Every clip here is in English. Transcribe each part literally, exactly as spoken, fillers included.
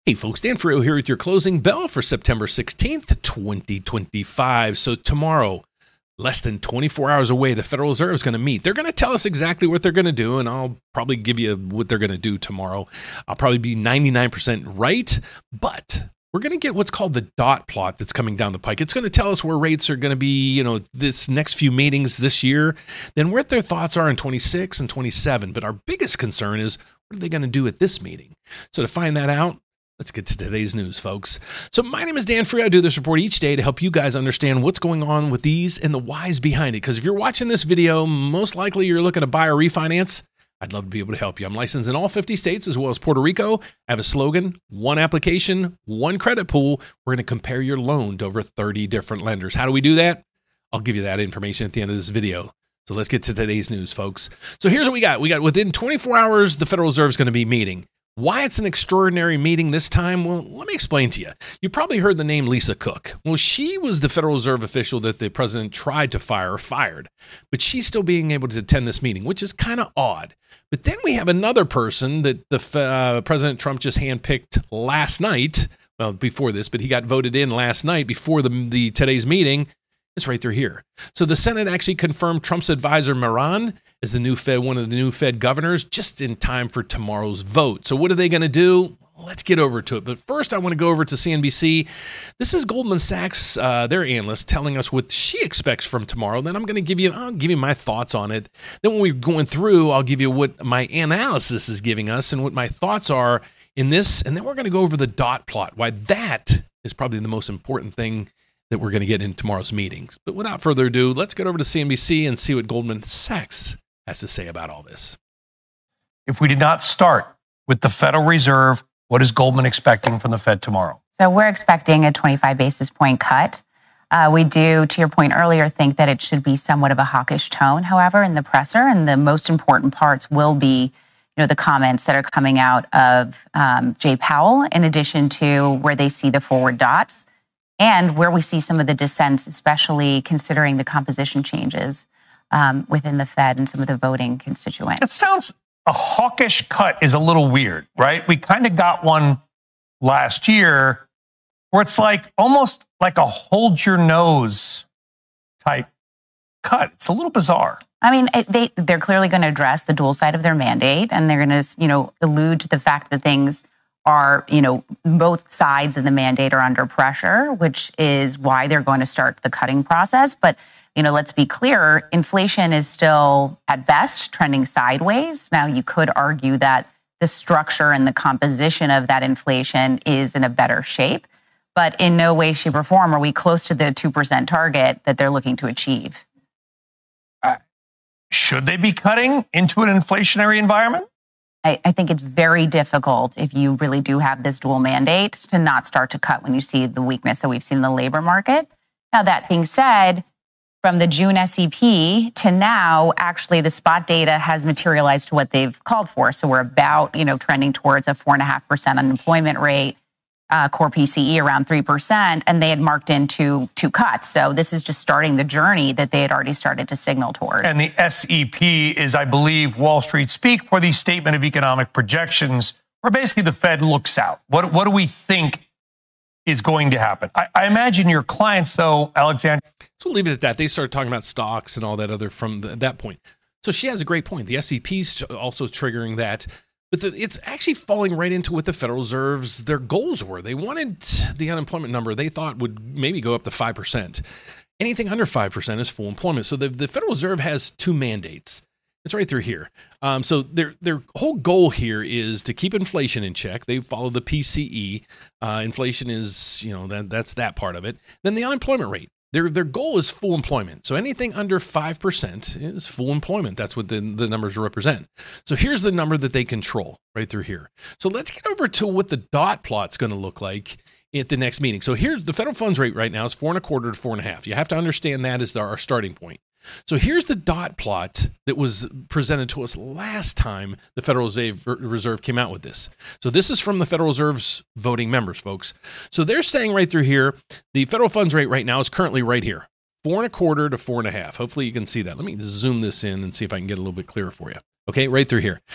Hey folks, Dan Ferriero here with your closing bell for September sixteenth, twenty twenty-five. So tomorrow, less than twenty-four hours away, the Federal Reserve is going to meet. They're going to tell us exactly what they're going to do, and I'll probably give you what they're going to do tomorrow. I'll probably be ninety-nine percent right, but we're going to get what's called the dot plot that's coming down the pike. It's going to tell us where rates are going to be, you know, this next few meetings this year, then what their thoughts are in twenty-six and twenty-seven. But our biggest concern is, what are they going to do at this meeting? So to find that out, let's get to today's news, folks. So my name is Dan Ferriero. I do this report each day to help you guys understand what's going on with these and the whys behind it. Because if you're watching this video, most likely you're looking to buy or refinance. I'd love to be able to help you. I'm licensed in all fifty states as well as Puerto Rico. I have a slogan, one application, one credit pool. We're going to compare your loan to over thirty different lenders. How do we do that? I'll give you that information at the end of this video. So let's get to today's news, folks. So here's what we got. We got within twenty-four hours, the Federal Reserve is going to be meeting. Why it's an extraordinary meeting this time? Well, let me explain to you. You probably heard the name Lisa Cook. Well, she was the Federal Reserve official that the president tried to fire or fired, but she's still being able to attend this meeting, which is kind of odd. But then we have another person that the uh, President Trump just handpicked last night. Well, before this, but he got voted in last night before the, the today's meeting. It's right through here. So the Senate actually confirmed Trump's advisor, Miran, as the new Fed, one of the new Fed governors, just in time for tomorrow's vote. So what are they going to do? Let's get over to it. But first, I want to go over to C N B C. This is Goldman Sachs, uh, their analyst, telling us what she expects from tomorrow. Then I'm going to give you, I'll give you my thoughts on it. Then when we're going through, I'll give you what my analysis is giving us and what my thoughts are in this. And then we're going to go over the dot plot, why that is probably the most important thing that we're going to get in tomorrow's meetings. But without further ado, let's get over to C N B C and see what Goldman Sachs has to say about all this. If we did not start with the Federal Reserve, what is Goldman expecting from the Fed tomorrow? So we're expecting a twenty-five basis point cut. Uh, we do, to your point earlier, think that it should be somewhat of a hawkish tone, however, in the presser. And the most important parts will be, you know, the comments that are coming out of um, Jay Powell, in addition to where they see the forward dots, and where we see some of the dissents, especially considering the composition changes um, within the Fed and some of the voting constituents. It sounds, a hawkish cut is a little weird, right? We kind of got one last year where it's like almost like a hold your nose type cut. It's a little bizarre. I mean, it, they, they're clearly going to address the dual side of their mandate, and they're going to, you know, allude to the fact that things are, you know, both sides of the mandate are under pressure, which is why they're going to start the cutting process. But, you know, let's be clear, inflation is still at best trending sideways. Now, you could argue that the structure and the composition of that inflation is in a better shape, but in no way, shape, or form are we close to the two percent target that they're looking to achieve. Uh, should they be cutting into an inflationary environment? I, I think it's very difficult if you really do have this dual mandate to not start to cut when you see the weakness that we've seen in the labor market. Now, that being said, from the June S E P to now, actually the spot data has materialized to what they've called for. So we're about, you know, trending towards a four and a half percent unemployment rate, uh, core P C E around three percent, and they had marked in two, two cuts. So this is just starting the journey that they had already started to signal toward. And the S E P is, I believe, Wall Street speak for the Statement of Economic Projections, where basically the Fed looks out. What, what do we think is going to happen? I, I imagine your clients, though, Alexander. So we'll leave it at that. They started talking about stocks and all that other from the, that point. So she has a great point. The S E P's also triggering that. But the, it's actually falling right into what the Federal Reserve's, their goals were. They wanted the unemployment number they thought would maybe go up to five percent. Anything under five percent is full employment. So the, the Federal Reserve has two mandates. It's right through here. Um, so their their whole goal here is to keep inflation in check. They follow the P C E. Uh, inflation is, you know, that that's that part of it. Then the unemployment rate. Their their goal is full employment. So anything under five percent is full employment. That's what the, the numbers represent. So here's the number that they control right through here. So let's get over to what the dot plot's going to look like at the next meeting. So here's the federal funds rate right now is four and a quarter to four and a half. You have to understand that as our starting point. So here's the dot plot that was presented to us last time the Federal Reserve came out with this. So this is from the Federal Reserve's voting members, folks. So they're saying right through here, the federal funds rate right now is currently right here, four and a quarter to four and a half. Hopefully you can see that. Let me zoom this in and see if I can get a little bit clearer for you. Okay, right through here.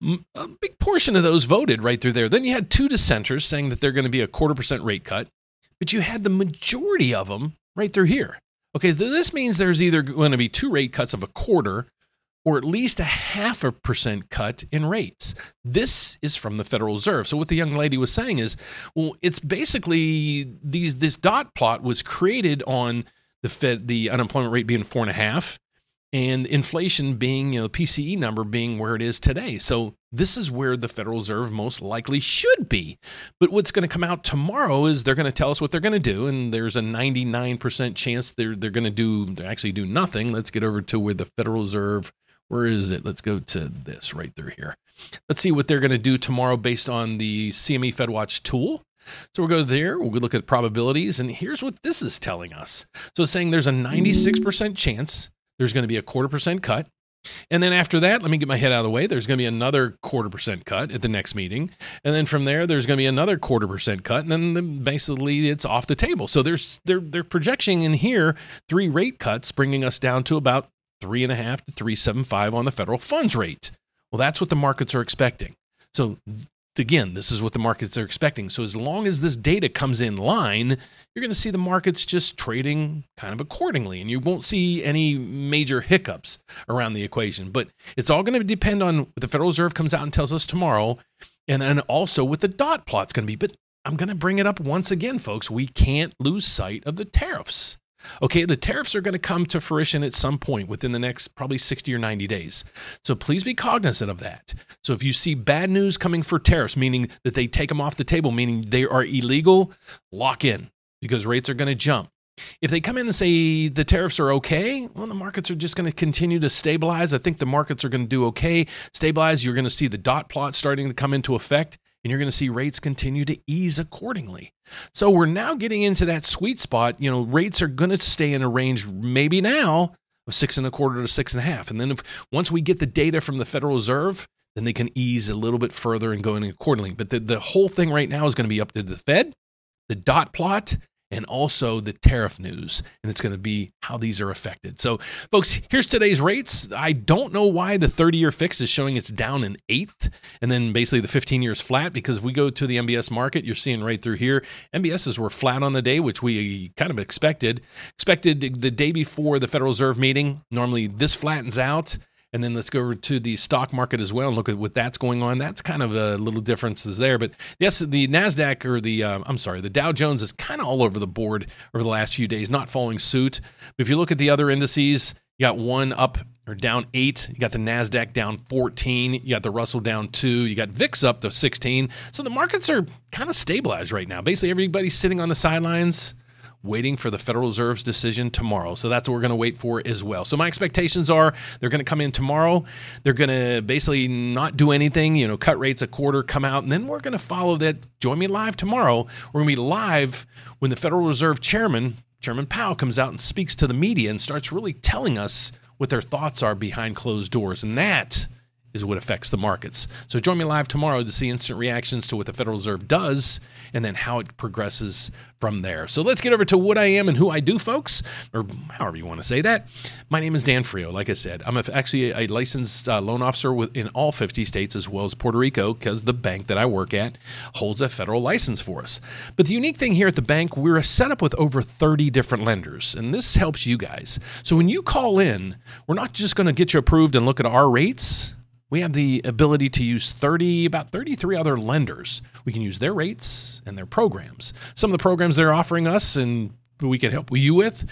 A big portion of those voted right through there. Then you had two dissenters saying that they're going to be a quarter percent rate cut, but you had the majority of them right through here. Okay, this means there's either going to be two rate cuts of a quarter or at least a half a percent cut in rates. This is from the Federal Reserve. So what the young lady was saying is, well, it's basically these this dot plot was created on the Fed, the unemployment rate being four and a half, and inflation being, you know, the P C E number being where it is today. So this is where the Federal Reserve most likely should be. But what's going to come out tomorrow is they're going to tell us what they're going to do, and there's a ninety-nine percent chance they're they're going to do they actually do nothing. Let's get over to where the Federal Reserve, where is it? Let's go to this right through here. Let's see what they're going to do tomorrow based on the C M E FedWatch tool. So we'll go there, we'll look at probabilities, and here's what this is telling us. So it's saying there's a ninety-six percent chance there's going to be a quarter percent cut. And then after that, let me get my head out of the way. There's going to be another quarter percent cut at the next meeting. And then from there, there's going to be another quarter percent cut. And then the, basically it's off the table. So there's they're, they're projecting in here three rate cuts, bringing us down to about three and a half to three seven five on the federal funds rate. Well, that's what the markets are expecting. So again, this is what the markets are expecting. So as long as this data comes in line, you're going to see the markets just trading kind of accordingly, and you won't see any major hiccups around the equation. But it's all going to depend on what the Federal Reserve comes out and tells us tomorrow, and then also what the dot plot's going to be. But I'm going to bring it up once again, folks. We can't lose sight of the tariffs. Okay, the tariffs are going to come to fruition at some point within the next probably sixty or ninety days. So please be cognizant of that. So if you see bad news coming for tariffs, meaning that they take them off the table, meaning they are illegal, lock in because rates are going to jump. If they come in and say the tariffs are okay, well, the markets are just going to continue to stabilize. I think the markets are going to do okay, stabilize. You're going to see the dot plot starting to come into effect, and you're going to see rates continue to ease accordingly. So we're now getting into that sweet spot. You know, rates are going to stay in a range maybe now of six and a quarter to six and a half. And then if once we get the data from the Federal Reserve, then they can ease a little bit further and go in accordingly. But the, the whole thing right now is going to be up to the Fed, the dot plot, and also the tariff news, and it's going to be how these are affected. So, folks, here's today's rates. I don't know why the thirty-year fix is showing it's down an eighth, and then basically the fifteen years flat, because if we go to the M B S market, you're seeing right through here, M B S's were flat on the day, which we kind of expected. Expected the day before the Federal Reserve meeting. Normally this flattens out. And then let's go over to the stock market as well and look at what that's going on. That's kind of a little differences there. But yes, the NASDAQ or the, um, I'm sorry, the Dow Jones is kind of all over the board over the last few days, not following suit. But if you look at the other indices, you got one up or down eight. You got the NASDAQ down fourteen. You got the Russell down two. You got V I X up to sixteen. So the markets are kind of stabilized right now. Basically, everybody's sitting on the sidelines, waiting for the Federal Reserve's decision tomorrow. So that's what we're going to wait for as well. So my expectations are they're going to come in tomorrow. They're going to basically not do anything, you know, cut rates a quarter, come out, and then we're going to follow that. Join me live tomorrow. We're going to be live when the Federal Reserve Chairman, Chairman Powell, comes out and speaks to the media and starts really telling us what their thoughts are behind closed doors. And that is what affects the markets. So join me live tomorrow to see instant reactions to what the Federal Reserve does and then how it progresses from there. So let's get over to what I am and who I do, folks, or however you want to say that. My name is Dan Frio. Like I said, I'm a, actually a licensed uh, loan officer with, in all fifty states as well as Puerto Rico, because the bank that I work at holds a federal license for us. But the unique thing here at the bank, we're set up with over thirty different lenders, and this helps you guys. So when you call in, we're not just going to get you approved and look at our rates. We have the ability to use thirty, about thirty-three other lenders. We can use their rates and their programs. Some of the programs they're offering us and we can help you with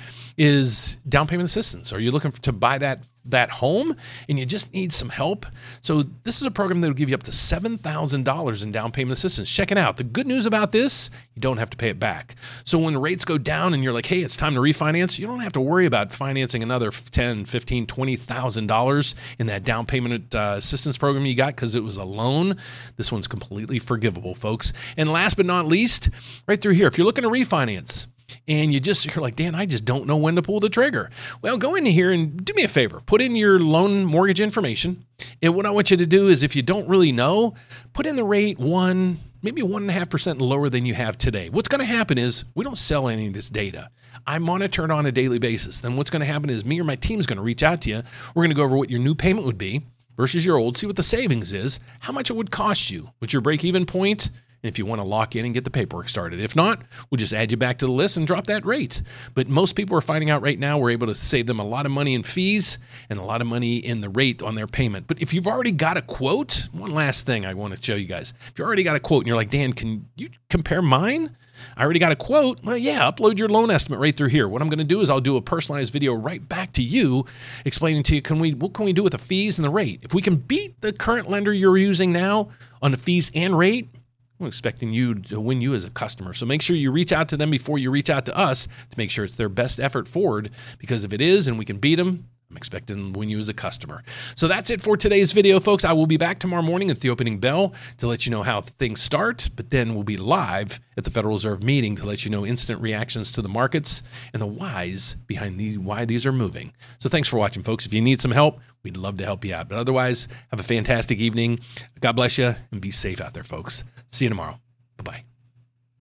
is down payment assistance. Are you looking to buy that that home and you just need some help? So this is a program that will give you up to seven thousand dollars in down payment assistance. Check it out. The good news about this, you don't have to pay it back. So when the rates go down and you're like, hey, it's time to refinance, you don't have to worry about financing another ten, fifteen, twenty thousand dollars in that down payment uh, assistance program you got because it was a loan. This one's completely forgivable, folks. And last but not least, right through here, if you're looking to refinance, and you just, you're like, Dan, I just don't know when to pull the trigger. Well, go in here and do me a favor. Put in your loan mortgage information. And what I want you to do is if you don't really know, put in the rate one, maybe one and a half percent lower than you have today. What's going to happen is we don't sell any of this data. I monitor it on a daily basis. Then what's going to happen is me or my team is going to reach out to you. We're going to go over what your new payment would be versus your old, see what the savings is, how much it would cost you, what's your break-even point, and if you want to lock in and get the paperwork started. If not, we'll just add you back to the list and drop that rate. But most people are finding out right now we're able to save them a lot of money in fees and a lot of money in the rate on their payment. But if you've already got a quote, one last thing I want to show you guys. If you already got a quote and you're like, Dan, can you compare mine? I already got a quote. Well, yeah, upload your loan estimate right through here. What I'm going to do is I'll do a personalized video right back to you explaining to you, can we, what can we do with the fees and the rate? If we can beat the current lender you're using now on the fees and rate, I'm expecting you to win you as a customer. So make sure you reach out to them before you reach out to us to make sure it's their best effort forward, because if it is and we can beat them, I'm expecting to win you as a customer. So that's it for today's video, folks. I will be back tomorrow morning at the opening bell to let you know how things start, but then we'll be live at the Federal Reserve meeting to let you know instant reactions to the markets and the whys behind the, why these are moving. So thanks for watching, folks. If you need some help, we'd love to help you out. But otherwise, have a fantastic evening. God bless you and be safe out there, folks. See you tomorrow.